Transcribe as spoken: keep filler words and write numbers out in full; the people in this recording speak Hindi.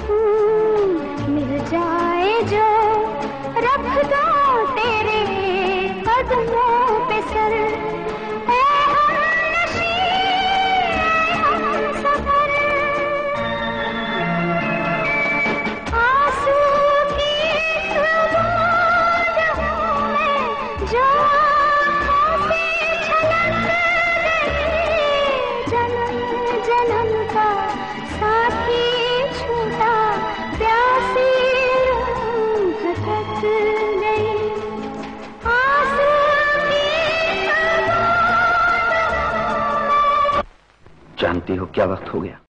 मिल जाए जो रख दो तेरे कदमों पे सर। ऐ हमनशी, ऐ हमसफर, आंसू की बूंद हूँ मैं जो आँखों से छलक गई। जन्म जन्म का साथी छूटा, प्यासी रूह भटक गई। आंसू की बूंद। जानती हो क्या वक्त हो गया?